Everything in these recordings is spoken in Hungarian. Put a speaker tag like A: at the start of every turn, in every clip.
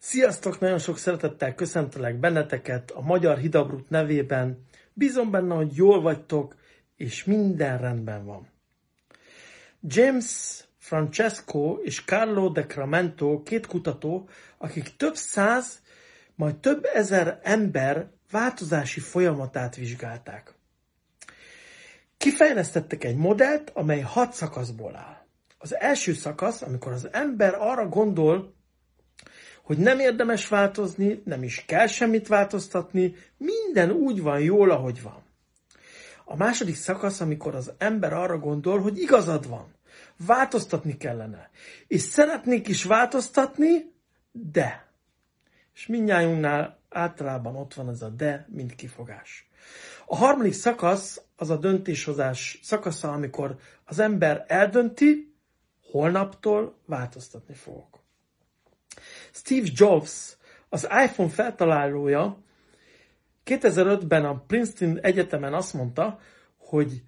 A: Sziasztok! Nagyon sok szeretettel köszöntelek benneteket a Magyar Hidabrut nevében. Bízom benne, hogy jól vagytok, és minden rendben van. James Francesco és Carlo De Cramento, két kutató, akik több száz, majd több ezer ember változási folyamatát vizsgálták. Kifejlesztettek egy modellt, amely 6 szakaszból áll. Az első szakasz, amikor az ember arra gondol, hogy nem érdemes változni, nem is kell semmit változtatni, minden úgy van jól, ahogy van. A második szakasz, amikor az ember arra gondol, hogy igazad van, változtatni kellene, és szeretnék is változtatni, de. És mindnyájunknál általában ott van ez a de, mint kifogás. A harmadik szakasz az a döntéshozás szakasza, amikor az ember eldönti, holnaptól változtatni fogok. Steve Jobs, az iPhone feltalálója 2005-ben a Princeton Egyetemen azt mondta, hogy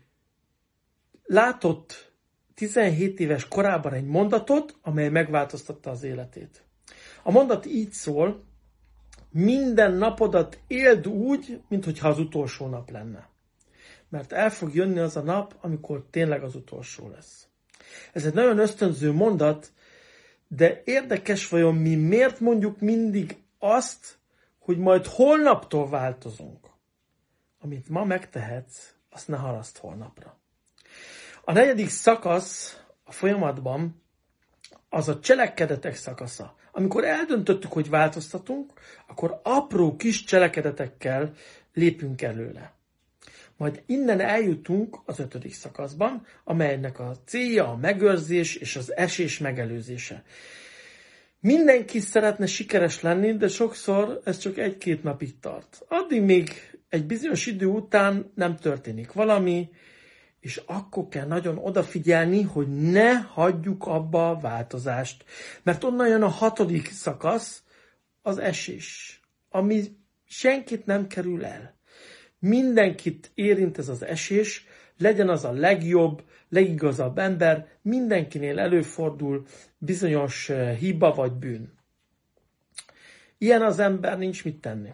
A: látott 17 éves korában egy mondatot, amely megváltoztatta az életét. A mondat így szól: minden napodat éld úgy, mintha az utolsó nap lenne. Mert el fog jönni az a nap, amikor tényleg az utolsó lesz. Ez egy nagyon ösztönző mondat, de érdekes, vajon mi miért mondjuk mindig azt, hogy majd holnaptól változunk. Amit ma megtehetsz, azt ne halaszd holnapra. A negyedik szakasz a folyamatban az a cselekedetek szakasza. Amikor eldöntöttük, hogy változtatunk, akkor apró kis cselekedetekkel lépünk előle. Majd innen eljutunk az 5. szakaszban, amelynek a célja a megőrzés és az esés megelőzése. Mindenki szeretne sikeres lenni, de sokszor ez csak 1-2 napig tart. Addig még egy bizonyos idő után nem történik valami, és akkor kell nagyon odafigyelni, hogy ne hagyjuk abba a változást. Mert onnan jön a 6. szakasz, az esés, ami senkit nem kerül el. Mindenkit érint ez az esés, legyen az a legjobb, legigazabb ember, mindenkinél előfordul bizonyos hiba vagy bűn. Ilyen az ember, nincs mit tenni.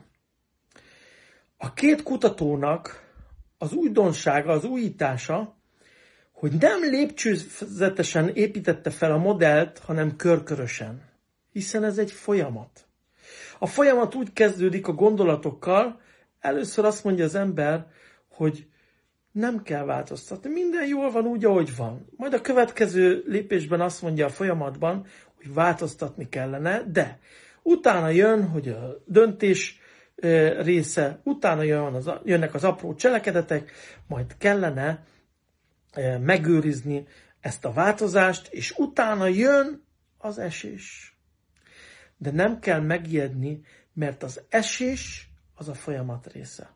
A: A két kutatónak az újdonsága, az újítása, hogy nem lépcsőzetesen építette fel a modellt, hanem körkörösen. Hiszen ez egy folyamat. A folyamat úgy kezdődik a gondolatokkal, először azt mondja az ember, hogy nem kell változtatni. Minden jól van úgy, ahogy van. Majd a következő lépésben azt mondja a folyamatban, hogy változtatni kellene, de utána jön, hogy a döntés része, utána jönnek az apró cselekedetek, majd kellene megőrizni ezt a változást, és utána jön az esés. De nem kell megijedni, mert az esés az a folyamat része.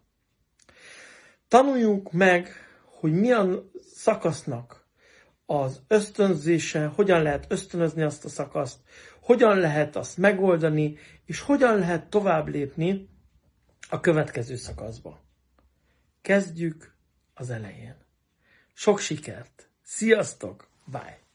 A: Tanuljunk meg, hogy milyen szakasznak az ösztönzése, hogyan lehet ösztönözni azt a szakaszt, hogyan lehet azt megoldani, és hogyan lehet tovább lépni a következő szakaszba. Kezdjük az elején. Sok sikert! Sziasztok! Bye!